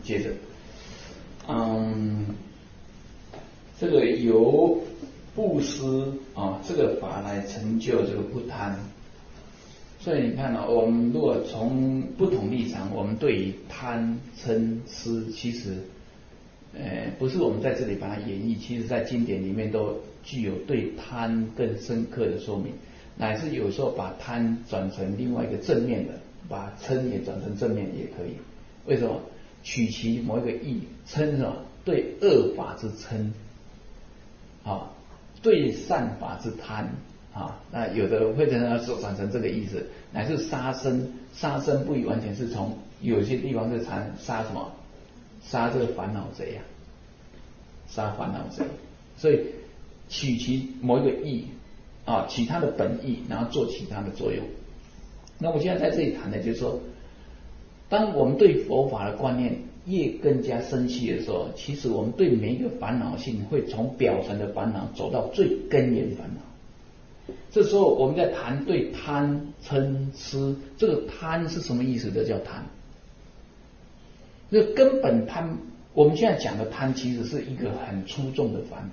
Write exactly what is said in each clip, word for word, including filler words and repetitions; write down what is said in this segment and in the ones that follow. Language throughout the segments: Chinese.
接着，嗯，这个由布施啊这个法来成就这个不贪。所以你看呢、哦，我们如果从不同立场，我们对于贪嗔痴，其实，呃，不是我们在这里把它演绎，其实在经典里面都具有对贪更深刻的说明，乃至有时候把贪转成另外一个正面的，把嗔也转成正面也可以。为什么？取其某一个义，嗔是什么？对恶法之嗔，啊，对善法之贪。啊，那有的会让它转成这个意思，乃至杀生，杀生不完全是从有些地方是谈杀什么，杀这个烦恼贼啊，杀烦恼贼，所以取其某一个义啊，取它的本意，然后做其他的作用。那我现在在这里谈的就是说，当我们对佛法的观念越更加深细的时候，其实我们对每一个烦恼性会从表层的烦恼走到最根源烦恼。这时候我们在谈对贪嗔痴，这个贪是什么意思的？叫贪，这根本贪，我们现在讲的贪其实是一个很粗重的烦恼。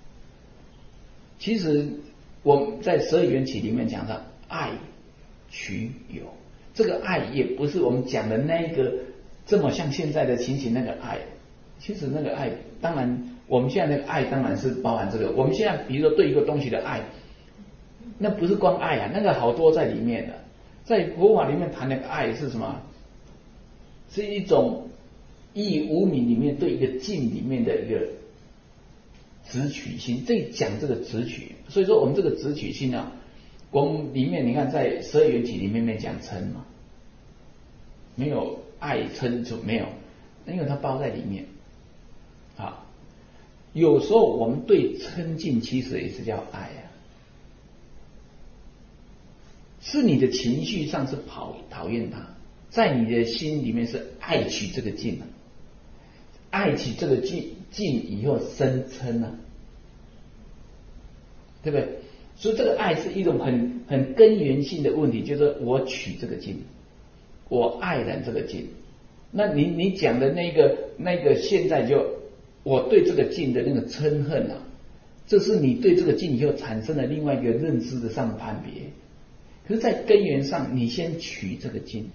其实我们在十二缘起里面讲的爱取有，这个爱也不是我们讲的那个这么像现在的情形那个爱，其实那个爱，当然我们现在那个爱当然是包含这个，我们现在比如说对一个东西的爱，那不是光爱啊，那个好多在里面的。在佛法里面谈的爱是什么？是一种义无名里面对一个境里面的一个执取心，这讲这个执取。所以说我们这个执取心啊，我们里面你看在十二缘起里面面讲嗔嘛，没有爱嗔就没有，因为它包在里面啊。有时候我们对嗔境其实也是叫爱啊。是你的情绪上是讨讨厌它，在你的心里面是爱取这个境啊，爱取这个境境以后生嗔啊，对不对？所以这个爱是一种很很根源性的问题，就是我取这个境，我爱染这个境。那你你讲的那个那个现在就我对这个境的那个嗔恨啊，这是你对这个境以后产生了另外一个认知的上的判别。可是，在根源上，你先取这个境，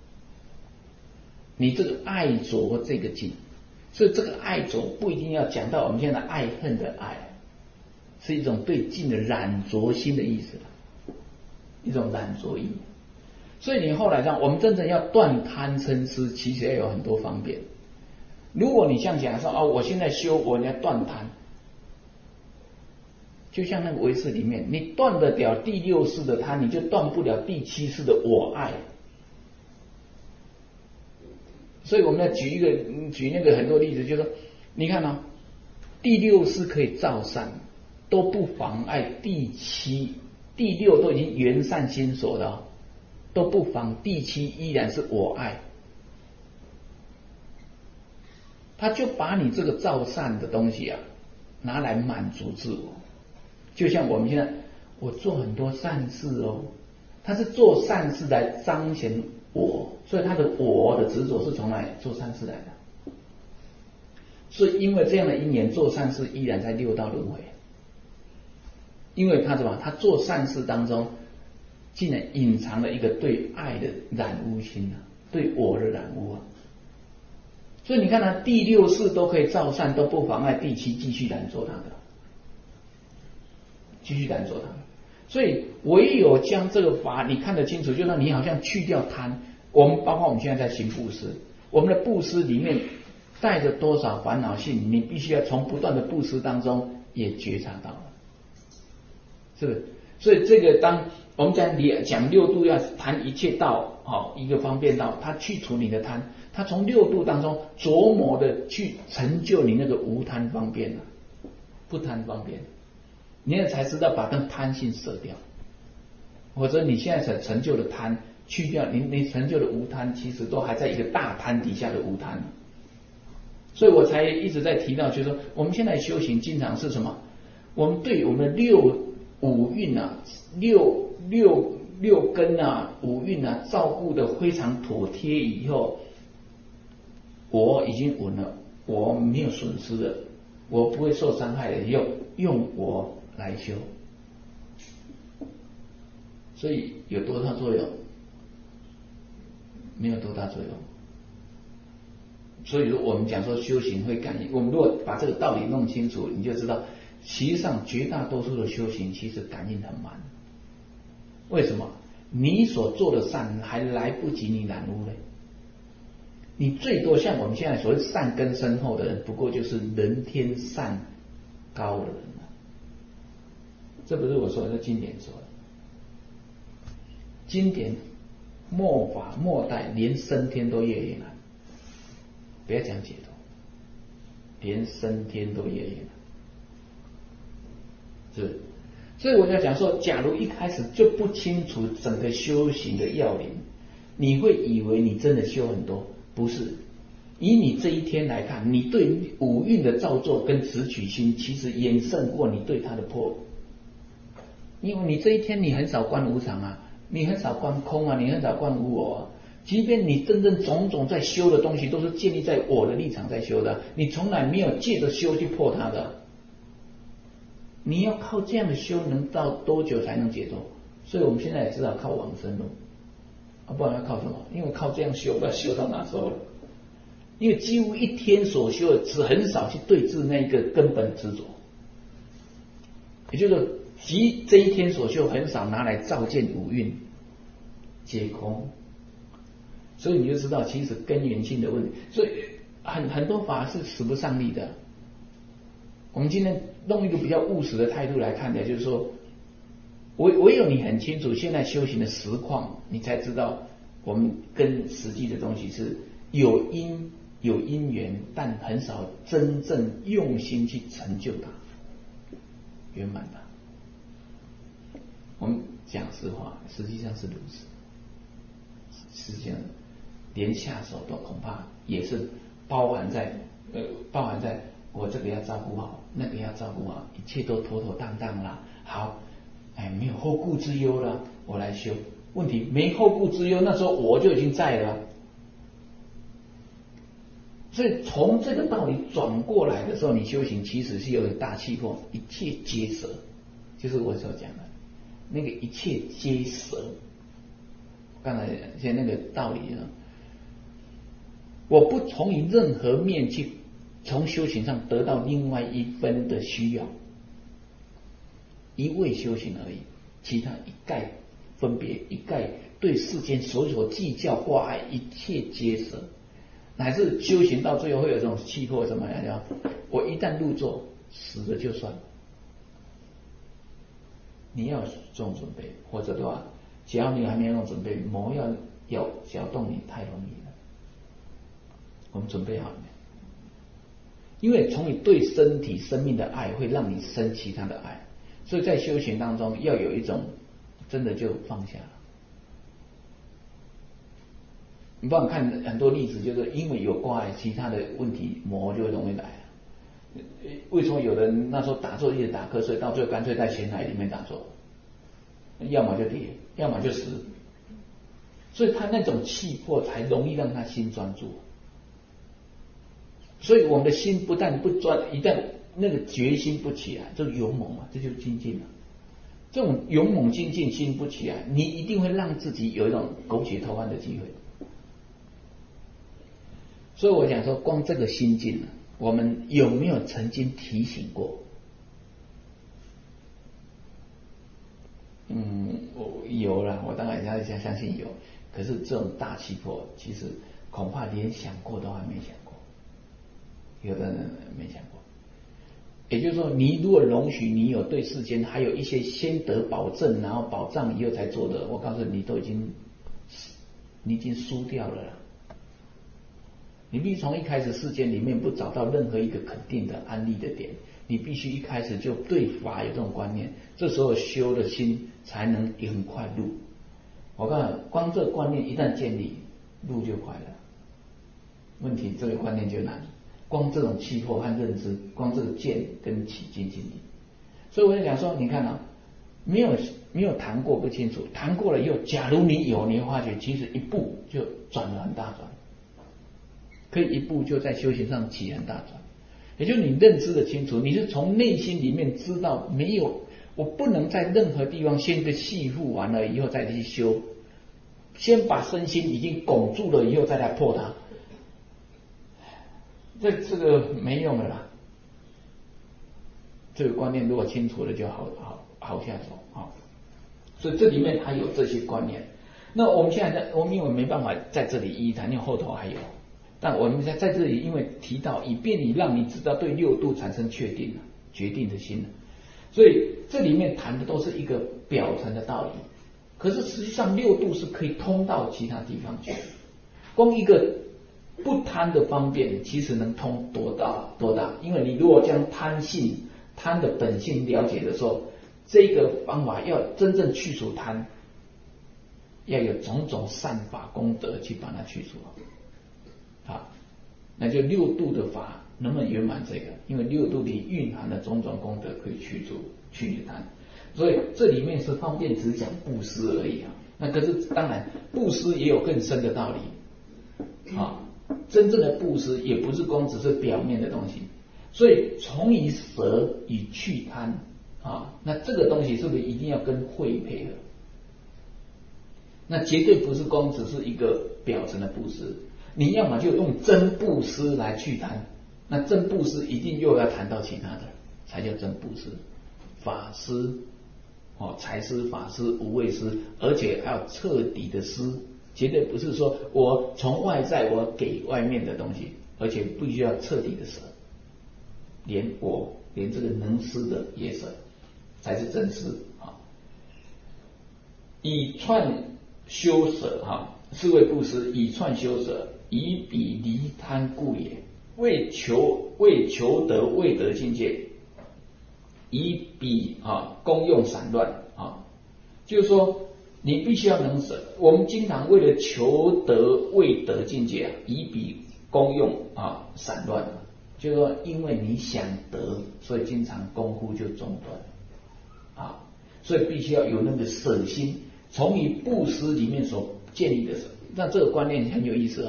你这个爱着这个境，所以这个爱着不一定要讲到我们现在爱恨的爱，是一种对境的染着心的意思，一种染着意。所以你后来让我们真正要断贪嗔痴，其实要有很多方便。如果你像讲说哦，我现在修，我要断贪。就像那个唯识里面，你断得了第六识的贪，你就断不了第七识的我爱。所以我们要举一个举那个很多例子，就是说，你看啊，第六识可以造善，都不妨碍第七、第六都已经圆善心所了，都不妨第七依然是我爱。他就把你这个造善的东西啊，拿来满足自我。就像我们现在，我做很多善事哦，他是做善事来彰显我，所以他的我的执着是从哪里做善事来的？所以因为这样的因缘，做善事依然在六道轮回。因为他什么？他做善事当中，竟然隐藏了一个对爱的染污心啊，对我的染污啊。所以你看呢，第六识都可以造善，都不妨碍第七继续染着他的。继续染着它，所以唯有将这个法你看得清楚，就让你好像去掉贪。我们包括我们现在在行布施，我们的布施里面带着多少烦恼性，你必须要从不断的布施当中也觉察到了，是不是？所以这个当我们讲讲六度要谈一切道，好一个方便道，它去除你的贪，它从六度当中琢磨的去成就你那个无贪方便了，不贪方便。你也才知道把那贪性舍掉，或者你现在所成就的贪去掉，你你成就的无贪，其实都还在一个大贪底下的无贪。所以我才一直在提到，就是说我们现在修行经常是什么？我们对我们的六五蕴啊、六六六根啊、五蕴啊照顾的非常妥帖以后， 我已经稳了，我没有损失了，我不会受伤害的，用用我来修，所以有多大作用？没有多大作用。所以说我们讲说修行会感应，我们如果把这个道理弄清楚，你就知道，其实上绝大多数的修行其实感应很慢。为什么？你所做的善还来不及你染污嘞。你最多像我们现在所谓善根深厚的人，不过就是人天善高的人了。这不是我说的，是经典说的。经典末法末代连升天都越越难，不要讲解脱，连升天都越越难，是不是？所以我在讲说，假如一开始就不清楚整个修行的要领，你会以为你真的修很多，不是。以你这一天来看，你对五蕴的造作跟执取心，其实远胜过你对它的破。因为你这一天你很少观无常啊，你很少观空啊，你很少观无我啊。即便你真正种种在修的东西，都是建立在我的立场在修的，你从来没有借着修去破它的。你要靠这样的修，能到多久才能解脱？所以我们现在也知道靠往生路，啊，不然要靠什么？因为靠这样修，不知道修到哪时候了。因为几乎一天所修的，只很少去对治那个根本执着，也就是说，即这一天所修很少拿来照见五蕴皆空，所以你就知道，其实根源性的问题，所以很很多法是使不上力的。我们今天用一个比较务实的态度来看的，就是说，唯唯有你很清楚现在修行的实况，你才知道我们跟实际的东西是有因有因缘，但很少真正用心去成就它，圆满它。我们讲实话，实际上是如此。实际上，连下手都恐怕也是包含在呃，包含在。我这个要照顾好，那个要照顾好，一切都妥妥当当啦。好，哎，没有后顾之忧了，我来修。问题没后顾之忧，那时候我就已经在了。所以从这个道理转过来的时候，你修行其实是有大气魄，一切皆舍，就是我所讲的那个一切皆舍。刚才现在那个道理呢，我不从以任何面去。从修行上得到另外一分的需要，一味修行而已，其他一概分别，一概对世间所有计较挂碍，一切皆舍，乃至修行到最后会有这种气魄什么呀？我一旦入座，死了就算了。你要有这种准备，或者的话，只要你还没有这种准备，魔要要搅动你太容易了。我们准备好了没？因为从你对身体生命的爱会让你生其他的爱，所以在修行当中要有一种真的就放下了。你帮我看很多例子，就是因为有挂碍，其他的问题魔就会容易来了。为什么有人那时候打坐一直打瞌睡，到最后干脆在浅海里面打坐，要么就跌，要么就死，所以他那种气魄才容易让他心专注。所以我们的心不但不专，一旦那个决心不起来，就勇猛嘛，这就是精进了。这种勇猛精进心不起来，你一定会让自己有一种苟且偷安的机会。所以我讲说，光这个心境呢，我们有没有曾经提醒过？嗯，我有了，我当然要相相信有。可是这种大气魄，其实恐怕连想过都还没想过。有的人没想过，也就是说，你如果容许你有对世间还有一些先得保证，然后保障以后才做的，我告诉你，你都已经你已经输掉了啦。你必须从一开始世间里面不找到任何一个肯定的安利的点，你必须一开始就对法有这种观念，这时候修的心才能很快入。我告诉你，光这个观念一旦建立，入就快了。问题这个观念就难。光这种气魄和认知，光这个见跟起精进力，所以我就讲说，你看啊，没有没有谈过不清楚，谈过了以后，假如你有，你会发觉其实一步就转了很大转。 可以一步就在修行上起很大转。也就是你认知的清楚，你是从内心里面知道没有，我不能在任何地方先个细复完了以后再去修，先把身心已经拱住了以后再来破它，这这个没用的啦。这个观念如果清楚了就好好好下手啊。所以这里面还有这些观念。那我们现在在我们因为没办法在这里一一谈，因为后头还有。但我们在在这里，因为提到以便你让你知道对六度产生确定了决定的心了，所以这里面谈的都是一个表层的道理。可是实际上六度是可以通到其他地方去，光一个不贪的方便，其实能通多大多大？因为你如果将贪性、贪的本性了解的时候，这个方法要真正去除贪，要有种种善法功德去把它去除。好，那就六度的法能不能圆满这个？因为六度里蕴含的种种功德可以去除去你贪，所以这里面是方便只讲布施而已啊。那可是当然布施也有更深的道理啊，真正的布施也不是光只是表面的东西。所以从以舍以去贪啊，那这个东西是不是一定要跟慧配合？那绝对不是光只是一个表层的布施。你要么就用真布施来去谈，那真布施一定又要谈到其他的，才叫真布施。法施、哦财施、法施、无畏施，而且还要彻底的施，绝对不是说我从外在我给外面的东西，而且必须要彻底的舍，连我连这个能施的也舍，才是真施啊。以串修舍哈，是谓布施，以串修舍。以彼离贪故也，为求为求得未得境界，以彼啊功用散乱啊，就是说你必须要能舍。我们经常为了求得未得境界啊，以彼功用啊散乱，就是说因为你想得，所以经常功夫就中断啊，所以必须要有那个舍心，从你布施里面所建立的舍。那这个观念很有意思哦。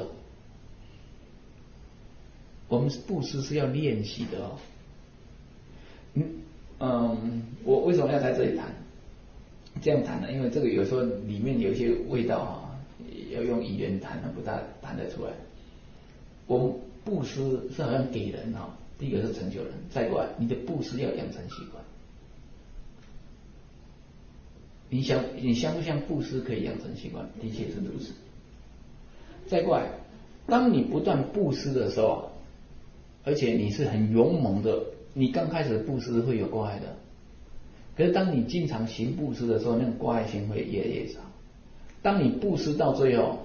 我们布施是要练习的哦。嗯嗯，我为什么要在这里谈？这样谈呢？因为这个有时候里面有一些味道啊，要用语言谈的不大谈得出来。我们布施是好像给人哈，第一个是成就人，再过来你的布施要养成习惯。你想你相不相布施可以养成习惯？的确是如此。再过来，当你不断布施的时候，而且你是很勇猛的，你刚开始布施会有挂碍的，可是当你经常行布施的时候，那种挂碍心会越来越少。当你布施到最后，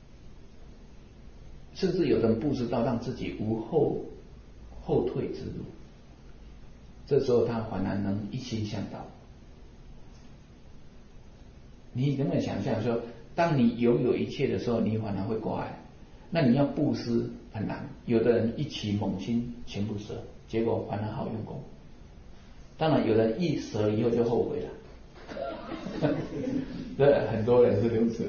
甚至有人布施到让自己无后后退之路，这时候他反而能一心向道。你能不能想象说，当你拥有一切的时候，你反而会挂碍？那你要布施很难，有的人一起猛心全部舍，结果反而好用功。当然，有人一舍以后就后悔了，这很多人是如此的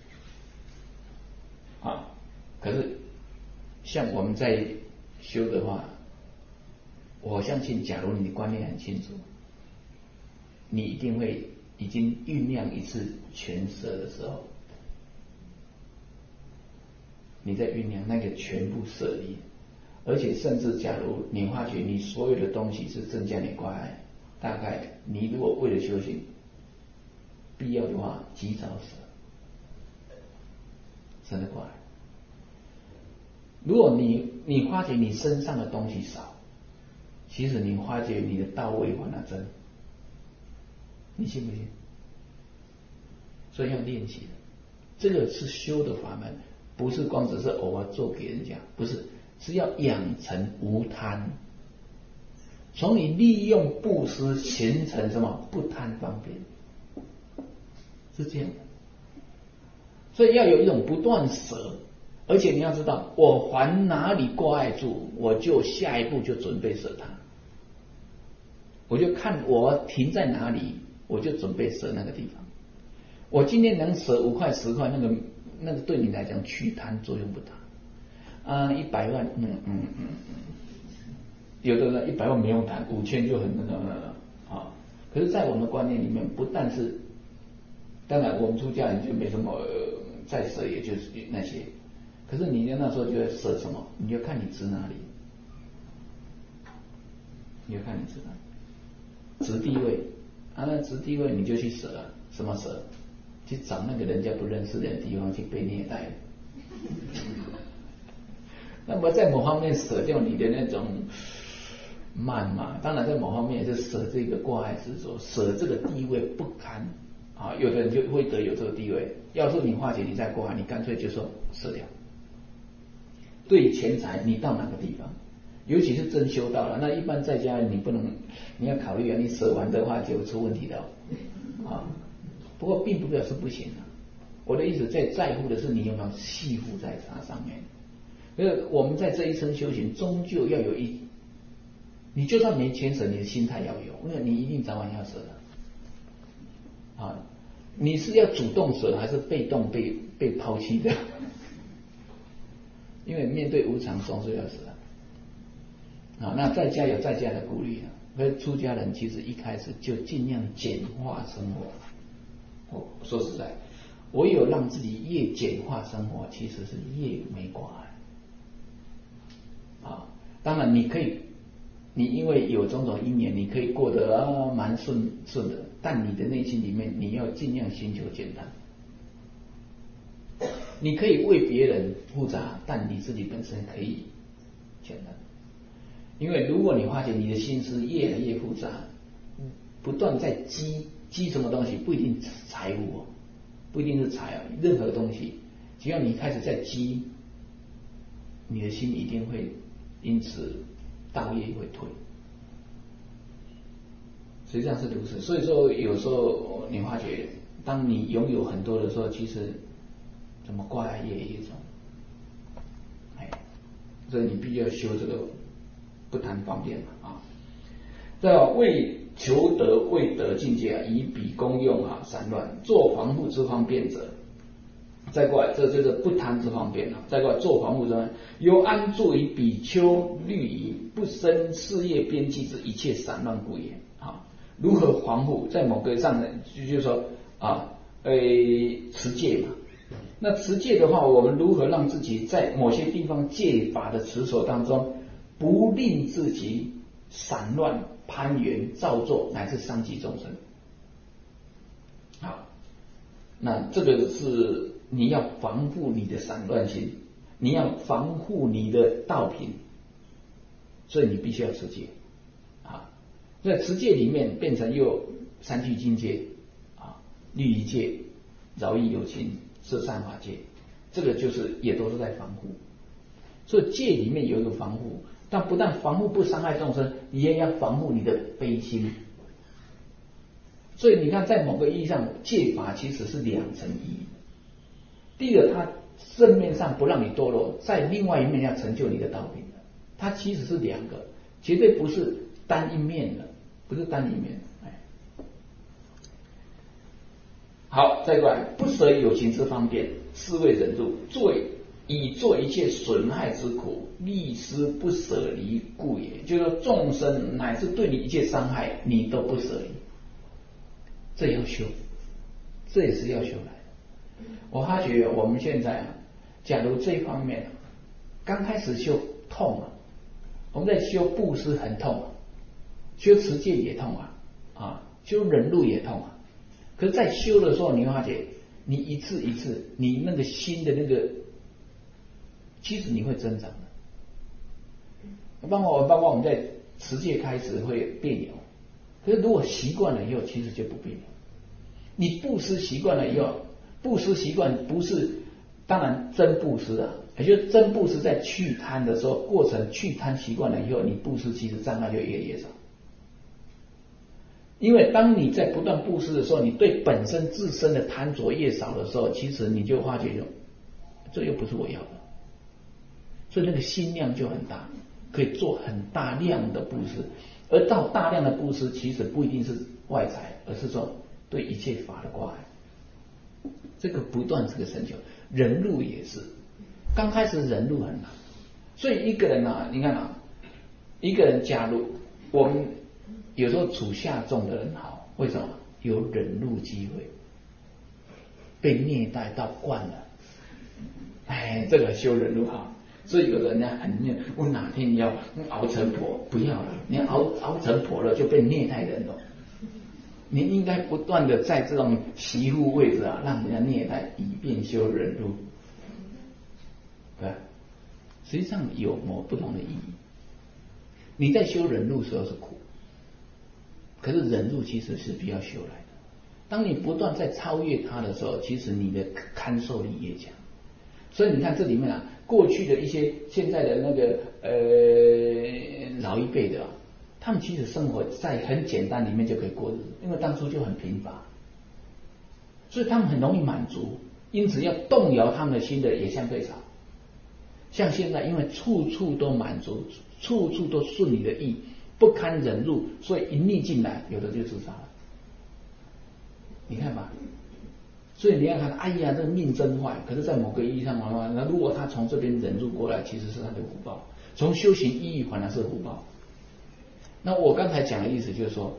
啊。可是像我们在修的话，我相信，假如你的观念很清楚，你一定会已经酝酿一次全舍的时候。你在酝酿那个全部舍离，而且甚至假如你发觉你所有的东西是增加你挂碍，大概你如果为了修行，必要的话及早舍，舍得过来。如果你你发觉你身上的东西少，其实你发觉你的道位反而增，你信不信？所以要练习的，这个是修的法门。不是光只是偶尔做给人家，不是，是要养成无贪，从你利用布施形成什么不贪方便，是这样的。所以要有一种不断舍，而且你要知道，我还哪里挂碍住，我就下一步就准备舍它，我就看我停在哪里，我就准备舍那个地方。我今天能舍五块十块，那个那个对你来讲去贪作用不大。 啊，一百万，嗯嗯嗯嗯，有的人一百万没用谈，五千就很那个了啊。可是，在我们的观念里面，不但是，当然我们出家人就没什么、呃、再舍，也就是那些。可是你那时候就要舍什么？你就看你值哪里，你就看你值哪里，值地位啊，那值地位你就去舍啊，什么舍？去找那个人家不认识的地方去被虐待。那么在某方面舍掉你的那种慢嘛，当然在某方面也是舍这个挂碍执着，舍这个地位不堪啊。有的人就会得有这个地位，要是你化解你再挂碍，你干脆就说舍掉。对于钱财，你到哪个地方，尤其是真修道了，那一般在家你不能，你要考虑啊，你舍完的话就出问题的啊。不过并不表示不行啊。我的意思，在在乎的是你有没有系缚在它上面。因为我们在这一生修行，终究要有一，你就算没钱舍，你的心态要有，因为你一定早晚要舍的。啊，你是要主动舍，还是被动被被抛弃的？因为面对无常，总是要舍。啊，那在家有在家的顾虑啊。所以出家人其实一开始就尽量简化生活。我说实在，唯有让自己越简化生活，其实是越没挂碍。啊，当然你可以，你因为有种种因缘，你可以过得啊蛮顺顺的，但你的内心里面，你要尽量寻求简单。你可以为别人复杂，但你自己本身可以简单。因为如果你发现你的心思越来越复杂，不断在积积什么东西，不一定是财物，不一定是财啊，任何东西，只要你开始在积，你的心一定会因此道业会退。实际上是如此。所以说有时候你发觉，当你拥有很多的时候，其实怎么挂碍业一种，哎，所以你必须要修这个不谈方便嘛啊。在为求得未得境界啊，以彼功用啊，散乱做防护之方便者。再过来，这就是不贪之方便了。再过来做防护之方便，由安住于比丘律仪，不生事业边际之一切散乱故也。啊，如何防护？在某个上呢，就是说啊，呃，持戒嘛。那持戒的话，我们如何让自己在某些地方戒法的持守当中，不令自己散乱攀缘造作，乃至伤及众生？好，那这个是你要防护你的散乱心，你要防护你的道品，所以你必须要持戒啊。在持戒里面变成又三聚境界啊、律仪戒、饶益有情、摄善法戒，这个就是也都是在防护。所以戒里面有一个防护，但不但防护不伤害众生，你也要防护你的悲心。所以你看，在某个意义上，戒法其实是两层意义。第一个，它正面上不让你堕落，在另外一面要成就你的道品的，它其实是两个，绝对不是单一面的，不是单一面。哎，好，再过来，不舍有情之方便，是谓忍辱，做以做一切损害之苦，力施不舍离故也。就是说，众生乃至对你一切伤害，你都不舍离。这要修，这也是要修来的。我发觉我们现在啊，假如这一方面刚开始修痛啊，我们在修布施很痛啊，修持戒也痛啊，啊，修忍辱也痛啊。可是，在修的时候，你会发觉，你一次一次，你那个心的那个，其实你会增长的。包括包括我们在持戒开始会别扭。可是如果习惯了以后，其实就不别扭。你布施习惯了以后，布施习惯不是当然真布施啊，也就是真布施在去贪的时候，过程去贪习惯了以后，你布施其实障碍就越来越少。因为当你在不断布施的时候，你对本身自身的贪着越少的时候，其实你就发觉这又不是我要的，所以那个心量就很大，可以做很大量的布施。而到大量的布施，其实不一定是外财，而是说对一切法的挂碍。这个不断这个成就，忍辱也是。刚开始忍辱很难， 所以一个人啊，你看啊，一个人加入，我们有时候处下众的人好，为什么？有忍辱机会，被虐待到惯了，哎，这个修忍辱好。所以有的人呢很虐，我哪天要熬成婆，不要了，你熬熬成婆了就被虐待人了。你应该不断的在这种媳妇位置啊，让人家虐待，以便修忍辱，对吧？实际上有某不同的意义。你在修忍辱的时候是苦，可是忍辱其实是必要修来的。当你不断在超越它的时候，其实你的堪受力越强。所以你看这里面啊，过去的一些现在的那个呃老一辈的啊，他们其实生活在很简单里面就可以过日子，因为当初就很贫乏，所以他们很容易满足，因此要动摇他们的心的也相对少。像现在因为处处都满足，处处都顺你的意，不堪忍辱，所以一逆进来，有的就自杀了。你看吧，所以你要看，哎呀，这个命真坏。可是，在某个意义上的话，那如果他从这边忍辱过来，其实是他的福报；从修行意义反而是福报。那我刚才讲的意思就是说，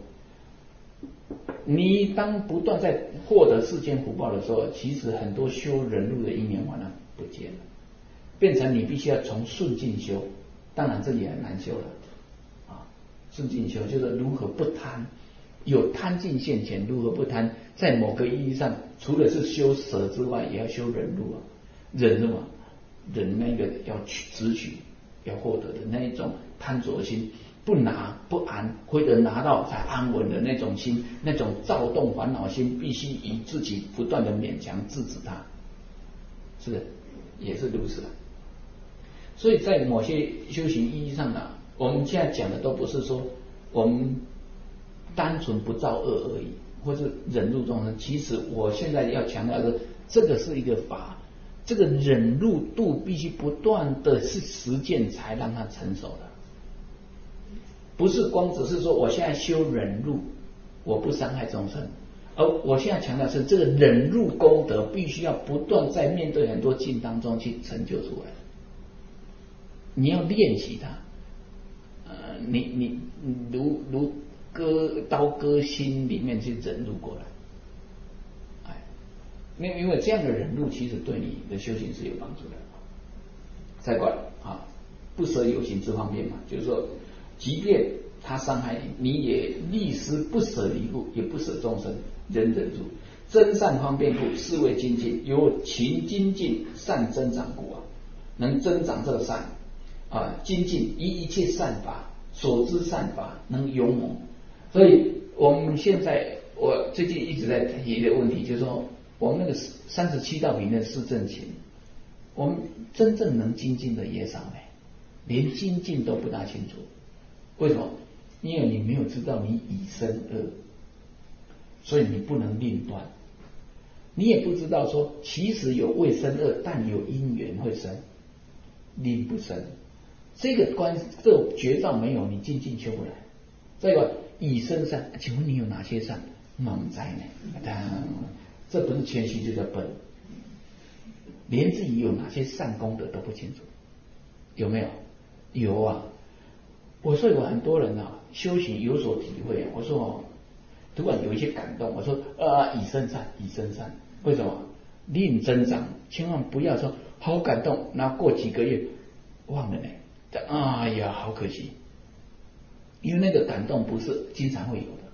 你当不断在获得世间福报的时候，其实很多修忍辱的因缘反而不见了，变成你必须要从顺境修。当然，这也很难修了啊！顺境修就是如何不贪。有贪尽现前，如何不贪？在某个意义上，除了是修舍之外，也要修忍辱啊。忍辱啊，忍那个要取、执取、要获得的那一种贪着心，不拿不安，或者拿到才安稳的那种心，那种躁动烦恼心，必须以自己不断的勉强制止它，是不是？也是如此的。所以在某些修行意义上呢，我们现在讲的都不是说我们单纯不造恶而已，或是忍辱众生。其实我现在要强调的，这个是一个法，这个忍辱度必须不断的是实践才让它成熟的，不是光只是说我现在修忍辱，我不伤害众生，而我现在强调是这个忍辱功德必须要不断在面对很多境当中去成就出来，你要练习它，呃，你你如如。割刀割心里面去忍辱过来，哎，因为因为这样的忍辱其实对你的修行是有帮助的。再过来啊，不舍有形之方便嘛，就是说，即便他伤害你，你也立时不舍离故，也不舍众生，忍忍住。真善方便故，是谓精进，由勤精进善增长故啊，能增长这个善啊，精进以一切善法所知善法能勇猛。所以我们现在，我最近一直在提一个问题，就是说，我们那个三十七道品的四正勤，我们真正能精进的也少呢，连精进都不大清楚。为什么？因为你没有知道你已生恶，所以你不能令断。你也不知道说，其实有未生恶，但有因缘会生，令不生。这个关，这个绝招没有，你精进修不来。再一个。已生善，请问你有哪些善？猛在呢？这不是谦虚，就叫笨。连自己有哪些善功德都不清楚，有没有？有啊！我说有很多人啊，修行有所体会啊。我说哦，突然有一些感动，我说啊，已生善，已生善。为什么？令增长，千万不要说好感动，然后过几个月忘了呢。哎呀，好可惜。因为那个感动不是经常会有的，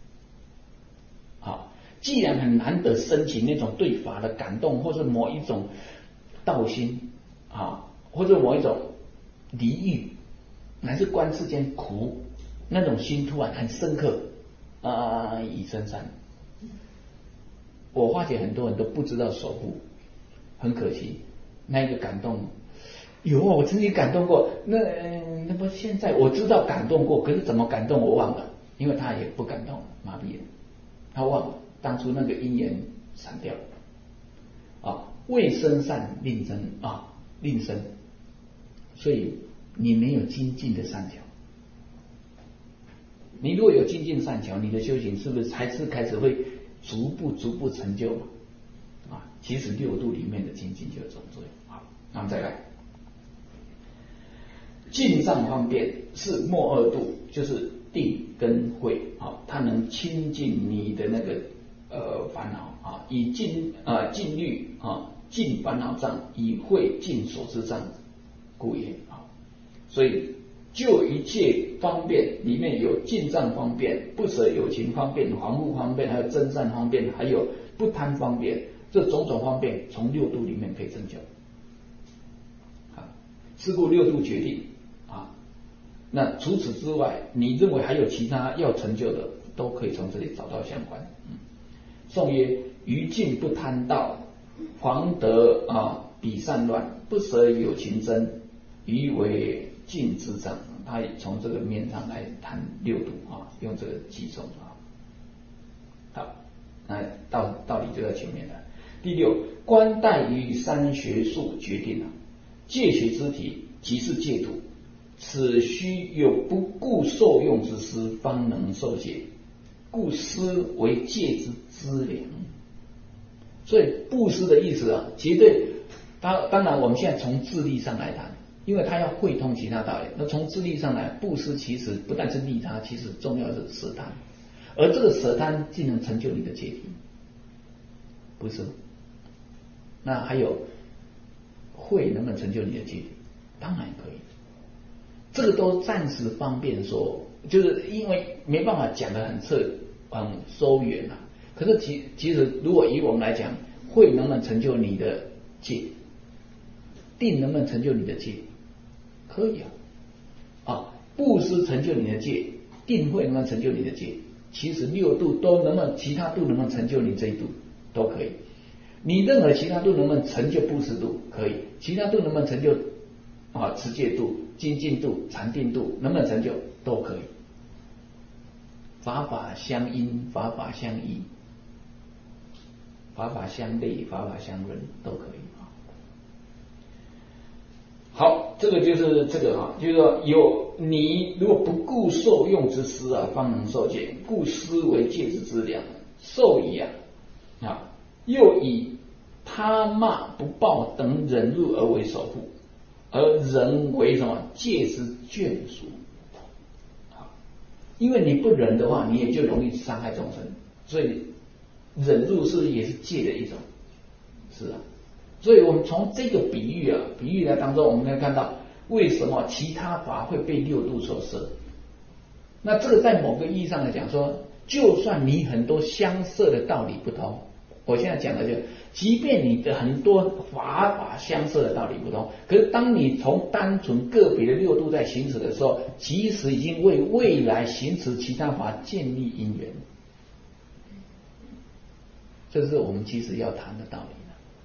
好，既然很难得升起那种对法的感动，或者某一种道心啊，或者某一种离欲，乃至观世间苦，那种心突然很深刻啊，已生善。我发觉很多人都不知道守护，很可惜，那个感动。有啊，我曾经感动过。那那么现在我知道感动过，可是怎么感动我忘了，因为他也不感动了，麻痹了，他忘了当初那个因缘散掉了。啊，未生善令生啊，令生，所以你没有精进的善巧。你如果有精进善巧，你的修行是不是还是开始会逐步逐步成就啊？其实六度里面的精进就是这种作用。好，那我们再来。 进藏方便是末二度，就是定跟慧啊，它能清净你的那个呃烦恼啊，以尽啊尽虑啊尽烦恼障，以慧尽所知障，故也啊。所以就一切方便里面有进藏方便、不舍有情方便、防护方便，还有真善方便，还有不贪方便，这种种方便从六度里面可以成就。啊，是故六度决定啊。那除此之外，你认为还有其他要成就的，都可以从这里找到相关。嗯，颂曰：于尽不贪道，防得啊彼善乱，不舍有情真，于为尽之障。他从这个面上来谈六度啊，用这个计重啊。好，那道道理就在前面了。第六，观待于三学术决定了，戒学之体即是戒度，此须有不顾受用之师，方能受戒，故师为戒之资粮。所以布施的意思啊，绝对当当然我们现在从智力上来谈，因为他要会通其他道理。那从智力上来，布施其实不但是利他，其实重要的是舍贪，而这个舍贪既能成就你的戒体，不是吗？那还有会能不能成就你的戒体？当然可以，这个都暂时方便说，就是因为没办法讲得很彻很收远啊。可是其其实如果以我们来讲，会能不能成就你的戒？定能不能成就你的戒？可以啊。啊，布施成就你的戒，定慧能不能成就你的戒？其实六度都能不能，其他度能不能成就你这一度都可以。你任何其他度能不能成就布施度？可以。其他度能不能成就啊持戒度、精进度、禅定度，能不能成就？都可以。法法相因，法法相依，法法相类，法法相润，都可以啊。好，这个就是这个啊，就是说有你如果不顾受用之师啊，方能受戒，故师为戒之资粮，受以啊啊，又以他骂不报等忍辱而为守护，而人为什么戒之眷属。因为你不忍的话，你也就容易伤害众生，所以忍辱是不是也是戒的一种？是啊，所以我们从这个比喻啊，比喻来当中，我们可以看到为什么其他法会被六度所摄。那这个在某个意义上来讲说，就算你很多相摄的道理不通，我现在讲的就，即便你的很多法法相摄的道理不通，可是当你从单纯个别的六度在行使的时候，其实已经为未来行使其他法建立因缘。这是我们其实要谈的道理。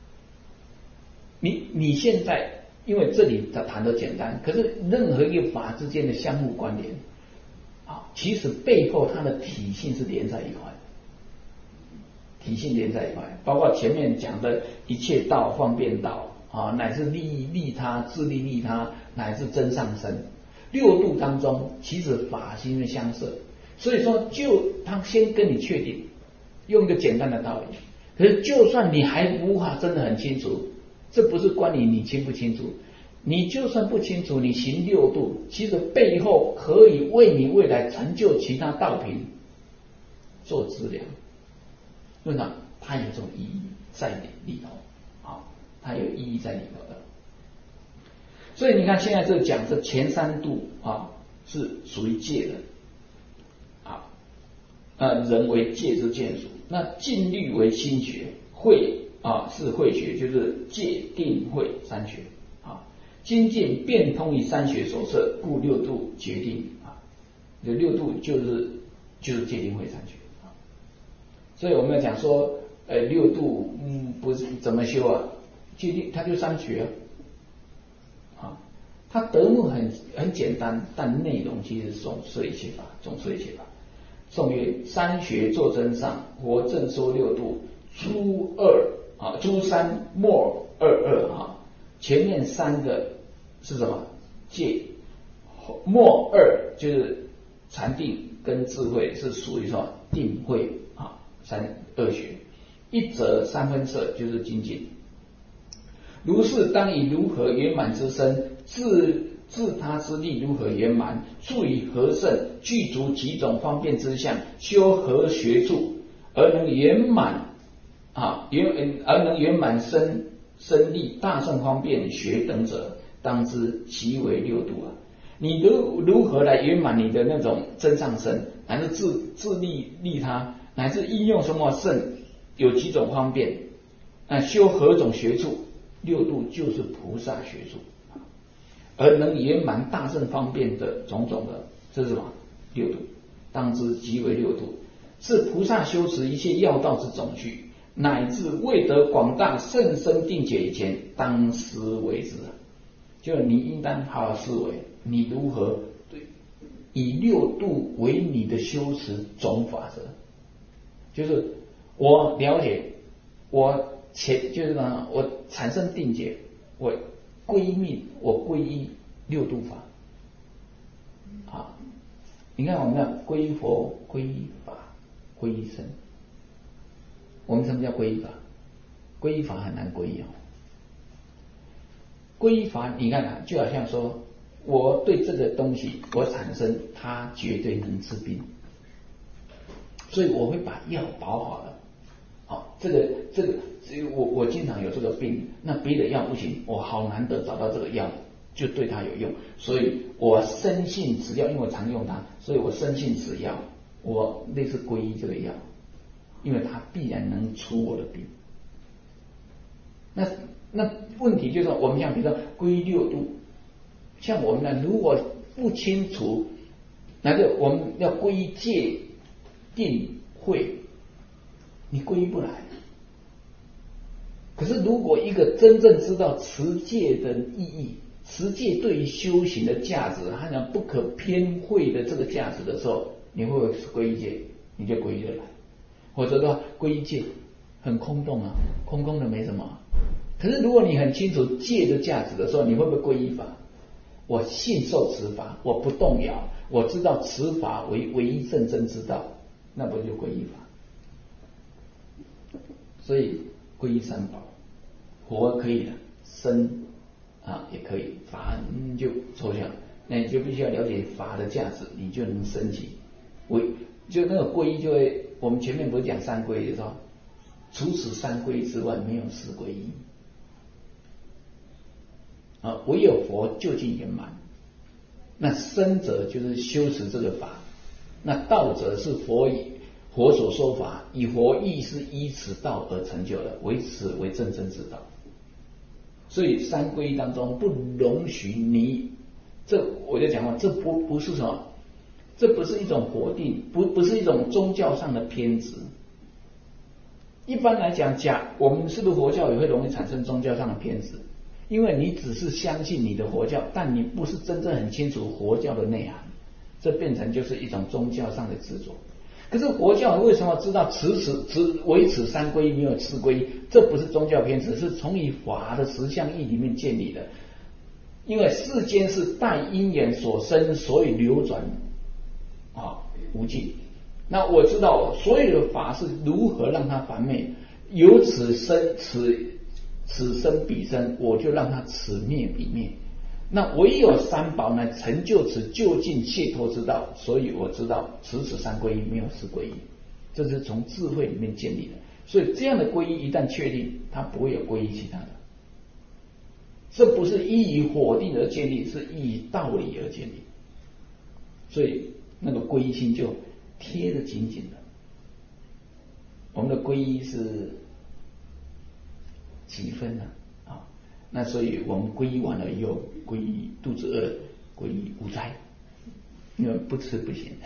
你你现在因为这里谈的简单，可是任何一个法之间的相互关联啊，其实背后它的体性是连在一块。体性连在一块，包括前面讲的一切道、方便道啊，乃至利益利他、自利利他，乃至真上身，六度当中，其实法心相摄。所以说，就他先跟你确定，用一个简单的道理。可是，就算你还无法真的很清楚，这不是关你你清不清楚。你就算不清楚，你行六度，其实背后可以为你未来成就其他道品做资粮。为什么？它有这种意义在里头啊，它有意义在里头的。所以你看，现在这讲这前三度啊，是属于戒的啊，呃，人为戒之见属。那禁律为心学，慧啊是慧学，就是戒定慧三学啊。精进变通于三学所摄，故六度决定啊。这六度就是就是戒定慧三学。所以我们要讲说，呃，六度，嗯，不是怎么修啊？戒定，它就三学啊，啊，它德目很很简单，但内容其实是总摄一切法，总摄一切法。颂曰：三学作真上，我正说六度，初二啊，初三末二二啊，前面三个是什么？戒，末二就是禅定跟智慧，是属于什么？定慧啊。三二学，一则三分摄就是精进。如是当以如何圆满之身，自自他之力如何圆满，处以何胜，具足几种方便之相，修何学处，而能圆满啊，圆而能圆满身身力大圣方便学等者，当知其为六度啊。你如如何来圆满你的那种真上身，乃至自自利利他，乃至应用什么圣，有几种方便，那修何种学处？六度就是菩萨学处，而能圆满大圣方便的种种的，这是什么？六度，当知即为六度，是菩萨修持一切要道之总序，乃至未得广大甚深定解以前，当思为之。就你应当好好思维，你如何对以六度为你的修持总法则，就是我了解，我前就是呢，我产生定解，我归命，我皈依六度法啊。你看我们要皈依佛、皈依法、皈依僧。我们什么叫皈依法？皈依法很难皈依哦。皈依法，你看啊，就好像说，我对这个东西，我产生它绝对能治病，所以我会把药保好了。好，这个这个，我我经常有这个病，那别的药不行，我好难得找到这个药，就对它有用，所以我深信此药，因为我常用它，所以我深信此药，我类似皈依这个药，因为它必然能除我的病。那那问题就是说，我们像比如说皈依六度，像我们呢，如果不清楚，那就我们要皈依戒、定、慧，你皈依不来。可是如果一个真正知道持戒的意义，持戒对于修行的价值，还有不可偏废的这个价值的时候，你会不会皈依戒？你就皈依得来。或者说皈依戒很空洞啊，空空的没什么。可是如果你很清楚戒的价值的时候，你会不会皈依法？我信受持法，我不动摇，我知道持法为唯一正真之道，那不就皈依法？所以皈依三宝，佛可以的，僧啊也可以，法嗯就抽象，那你就必须要了解法的价值，你就能升起。为就那个皈依就会，我们前面不是讲三皈依的时候，除此三皈依之外，没有四皈依。啊，唯有佛究竟圆满。那僧者就是修持这个法，那道者是佛以佛所说法，以佛意是依此道而成就的，为此为正真之道。所以三皈依当中不容许你，这我就讲过，这不不是什么，这不是一种否定，不不是一种宗教上的偏执。一般来讲，假我们是不是佛教也会容易产生宗教上的偏执？因为你只是相信你的佛教，但你不是真正很清楚佛教的内涵，这变成就是一种宗教上的执着。可是佛教为什么知道持此持唯此三皈依没有四皈依？这不是宗教偏执，是从以法的实相义里面建立的。因为世间是待因缘所生，所以流转啊无尽。那我知道所有的法是如何让它繁昧，由此生此此生彼生，我就让它此灭彼灭。那唯有三宝呢，成就此究竟解脱之道，所以我知道持此三皈依没有四皈依，这是从智慧里面建立的。所以这样的皈依一旦确定，它不会有皈依其他的。这不是依于否定而建立，是依于道理而建立。所以那个皈依心就贴得紧紧的。我们的皈依是几分呢？啊，那所以我们皈依完了以后，皈依肚子饿，皈依无斋，因为不吃不行。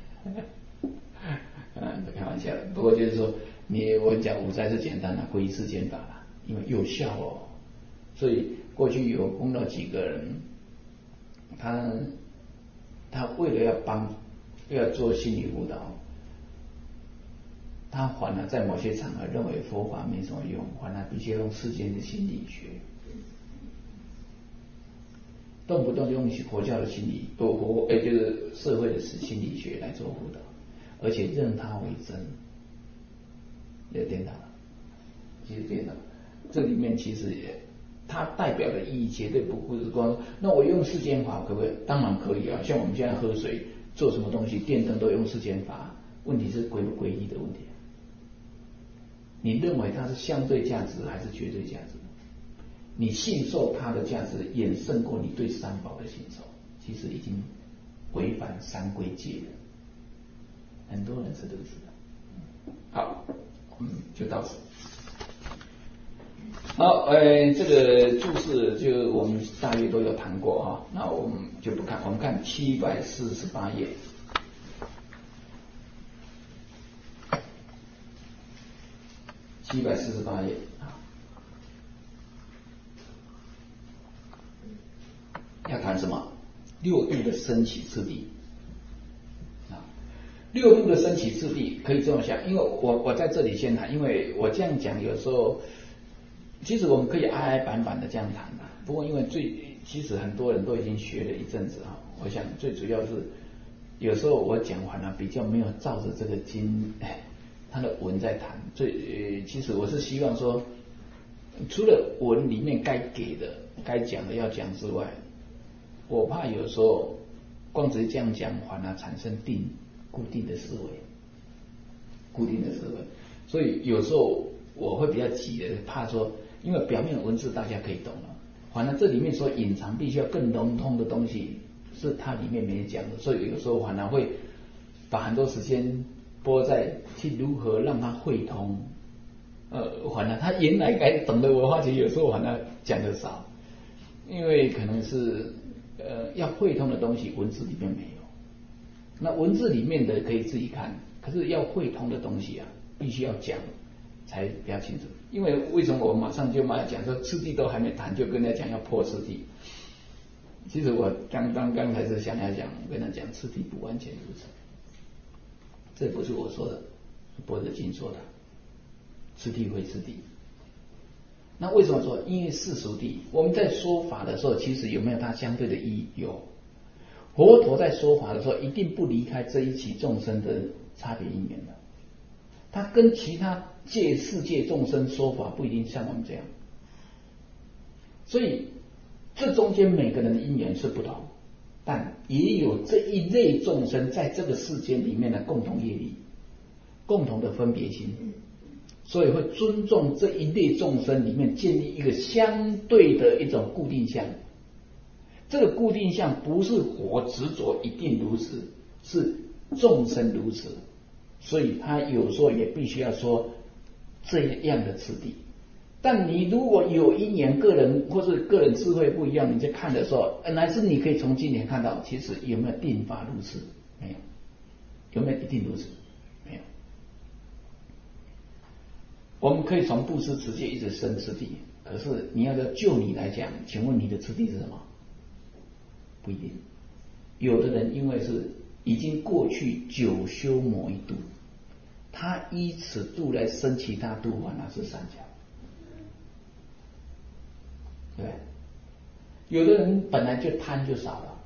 啊，开玩笑的。不过就是说，你我讲无斋是简单的，皈依是简单啦，因为有效哦。所以过去有碰到几个人，他他为了要帮要做心理辅导，他反而在某些场合认为佛法没什么用，反而必须用世间的心理学，动不动就用佛教的心理，不佛哎就是社会的心理学来做辅导，而且认它为真，也颠倒了，其实颠倒了。这里面其实也，他它代表的意义绝对不是光那我用世间法可不可以？当然可以啊，像我们现在喝水做什么东西，电灯都用世间法，问题是归不归一的问题。你认为它是相对价值还是绝对价值？你信受它的价值远胜过你对三宝的信受，其实已经违反三规戒了。很多人是如此的。好，我们就到此。好，呃，这个注释就我们大约都有谈过哈，那我们就不看，我们看七百四十八页。七百四十八页啊，要谈什么？六度的升起次第啊，六度的升起次第可以这么想，因为我我在这里先谈，因为我这样讲有时候，其实我们可以哀哀板板的这样谈啊，不过因为最其实很多人都已经学了一阵子啊，我想最主要是有时候我讲完了比较没有照着这个经。他的文在谈，所以、呃、其实我是希望说，除了文里面该给的、该讲的要讲之外，我怕有时候光只是这样讲，反而产生定固定的思维，固定的思维。所以有时候我会比较急的，怕说，因为表面文字大家可以懂了，反而这里面所隐藏必须要更笼统的东西，是它里面没讲的，所以有时候反而会把很多时间拨在去如何让它汇通，呃，反而他原来该懂的文化，其实有时候反而讲的少，因为可能是呃要汇通的东西文字里面没有，那文字里面的可以自己看，可是要汇通的东西啊，必须要讲才比较清楚。因为为什么我马上就马上讲说次第都还没谈，就跟人家讲要破次第？其实我刚刚刚才是想要讲，跟他讲次第不完全如此。这不是我说的，般若经说的，次第会次第。那为什么说？因为世俗谛，我们在说法的时候，其实有没有它相对的意义？有。佛陀在说法的时候，一定不离开这一起众生的差别因缘的。他跟其他界世界众生说法不一定像我们这样，所以这中间每个人的因缘是不同。但也有这一类众生在这个世间里面的共同业力、共同的分别心，所以会尊重这一类众生里面建立一个相对的一种固定相。这个固定相不是我执着一定如此，是众生如此，所以他有时候也必须要说这样的次第。但你如果有因缘，个人或是个人智慧不一样，你在看的时候，乃至你可以从经典看到，其实有没有定法如此？没有。有没有一定如此？没有。我们可以从布施持戒一直升次第，可是你要说就你来讲，请问你的次第是什么？不一定。有的人因为是已经过去久修某一度，他依此度来生其他度，反而是三角。对，有的人本来就贪就少了，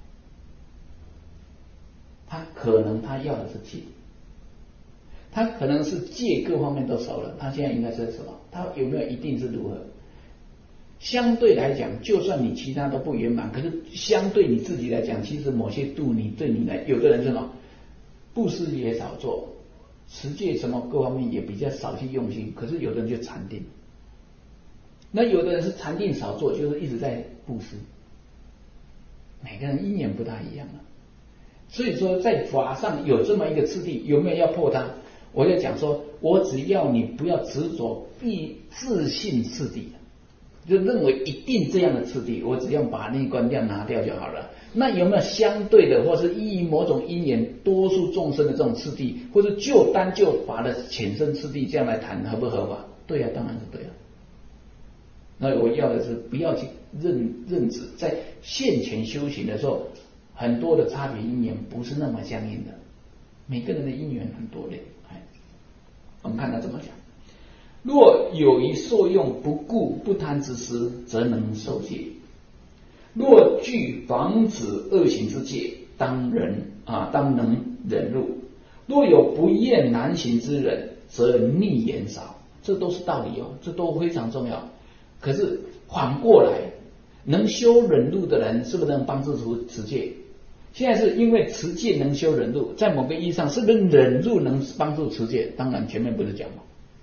他可能他要的是戒，他可能是戒各方面都少了，他现在应该是什么？他有没有一定是如何？相对来讲，就算你其他都不圆满，可是相对你自己来讲，其实某些度你对你来，有的人是什么？布施也少做，持戒什么各方面也比较少去用心，可是有的人就禅定。那有的人是禅定少做，就是一直在布施，每个人因缘不大一样啊。所以说在法上有这么一个次第，有没有要破它？我就讲说，我只要你不要执着必自信次第，就认为一定这样的次第，我只要把那关掉拿掉就好了。那有没有相对的，或是依某种因缘多数众生的这种次第，或是就单就法的浅深次第这样来谈，合不合法？对啊，当然是对啊。那我要的是不要去认认知，在现前修行的时候，很多的差别因缘不是那么相应的，每个人的因缘很多类。我们看他怎么讲：若有一受用不顾不贪之师，则能受戒；若具防止恶行之戒，当忍啊，当能忍辱；若有不厌难行之人，则逆言少。这都是道理哦，这都非常重要。可是反过来，能修忍辱的人是不是能帮助持持戒？现在是因为持戒能修忍辱，在某个意义上，是不是忍辱能帮助持戒？当然前面不是讲吗？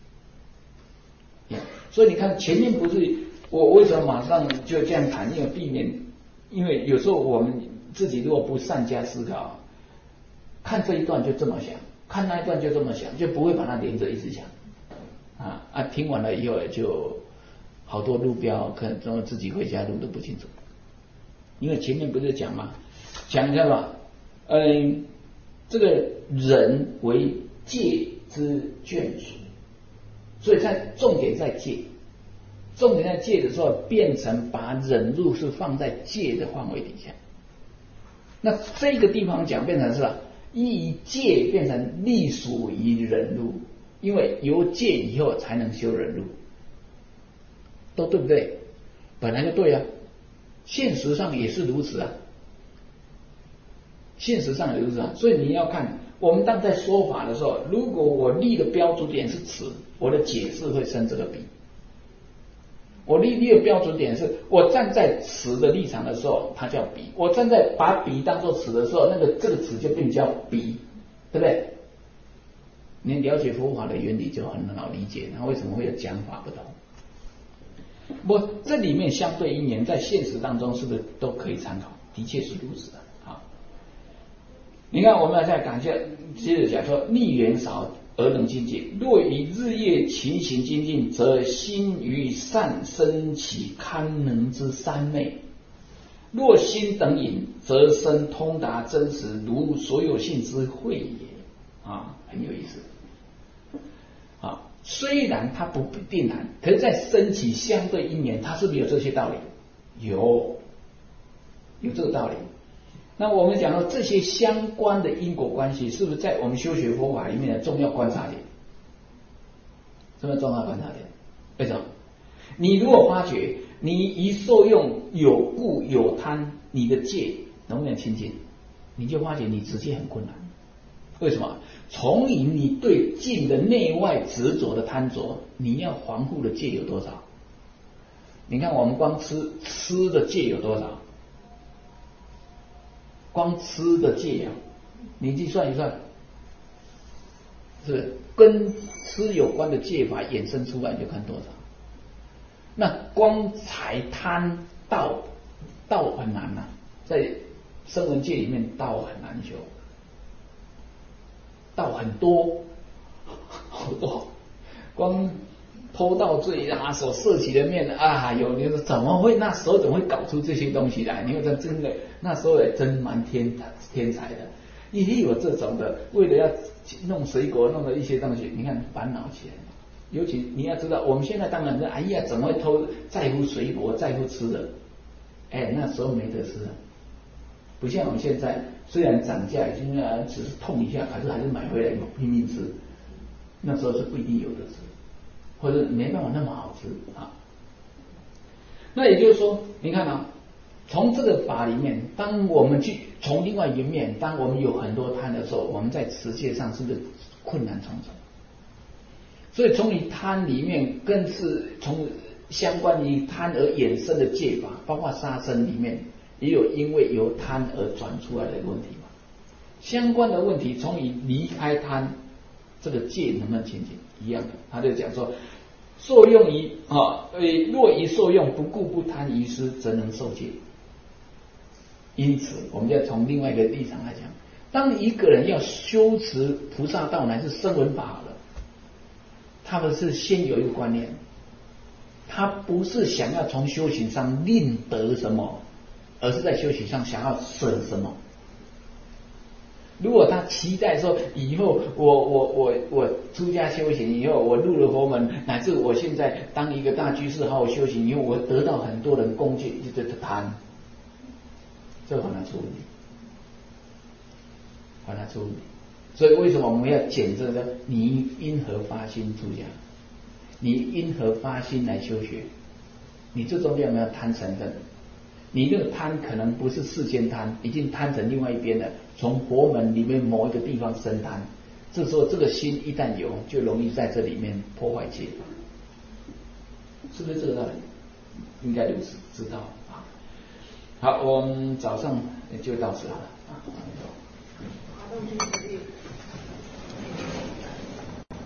所以你看前面不是我为什么马上就这样谈？因为避免，因为有时候我们自己如果不善加思考，看这一段就这么想，看那一段就这么想，就不会把它连着一直想啊啊！听完了以后就好多路标，可能自己回家路都不清楚，因为前面不是讲吗？讲一下吧，嗯，这个人为戒之眷属，所以在重点在戒，重点在戒的时候，变成把忍辱是放在戒的范围底下。那这个地方讲变成是吧，以戒变成隶属于忍辱，因为由戒以后才能修忍辱，都对不对？本来就对啊，现实上也是如此啊。现实上也如此啊，所以你要看，我们当在说法的时候，如果我立的标准点是此，我的解释会生这个彼。我立立的标准点是我站在此的立场的时候，它叫彼；我站在把彼当作此的时候，那个这个词就变叫彼，对不对？你了解佛法的原理就很好理解，它为什么会有讲法不同。不，这里面相对因缘在现实当中是不是都可以参考？的确是如此的。好，你看我们再感谢，接着讲说逆缘少而能精进，若以日夜勤行精进，则心于善生起堪能之三昧；若心等隐，则生通达真实如所有性之慧也。啊，很有意思。啊，虽然它不定然，可是在升起相对因缘，它是不是有这些道理？有，有这个道理。那我们讲到这些相关的因果关系，是不是在我们修学佛法里面的重要观察点？什么重要观察点？为什么？你如果发觉你一受用有故有贪，你的戒能不能清净？你就发觉你持戒很困难。为什么？从你你对境的内外执着的贪着，你要防护的戒有多少？你看我们光吃吃的戒有多少？光吃的戒啊，你去算一算，是不是跟吃有关的戒法衍生出来就看多少？那光财贪道，道很难啊，在声闻戒里面道很难修，道很多，好多，光偷盗罪啊，所涉及的面啊，有你说怎么会那时候怎么会搞出这些东西来？你说真的，那时候也真蛮天天才的，也有这种的，为了要弄水果，弄了一些东西，你看烦恼起来。尤其你要知道，我们现在当然是哎呀，怎么会偷在乎水果，在乎吃的？哎，那时候没得吃啊，不像我们现在，虽然涨价已经啊只是痛一下，可是还是买回来拼命吃。那时候是不一定有的吃，或者没办法那么好吃啊。那也就是说，你看啊，从这个法里面，当我们去从另外一面，当我们有很多贪的时候，我们在持戒上是不是困难重重？所以从你贪里面，更是从相关于贪而衍生的戒法，包括杀生里面也有因为由贪而转出来的问题嘛。相关的问题，从你离开贪，这个戒能不能清净？一样的，他就讲说，受用于啊，呃，若于受用不顾不贪于施，则能受戒。因此，我们要从另外一个立场来讲，当一个人要修持菩萨道乃至声闻法好了，他们是先有一个观念，他不是想要从修行上另得什么，而是在修行上想要省什么。如果他期待说以后我我我我出家修行以后，我入了佛门，乃至我现在当一个大居士好好修行以后，我得到很多人恭敬，就是贪，这很难处理，很难处理。所以为什么我们要检这个？你因何发心出家？你因何发心来修学？你最重要没有贪成分？你这个贪可能不是世间贪，已经贪成另外一边了，从佛门里面某一个地方生贪，这时候这个心一旦有，就容易在这里面破坏戒，是不是这个道理？ 应该如此知道啊。好，我们早上就到此好了啊。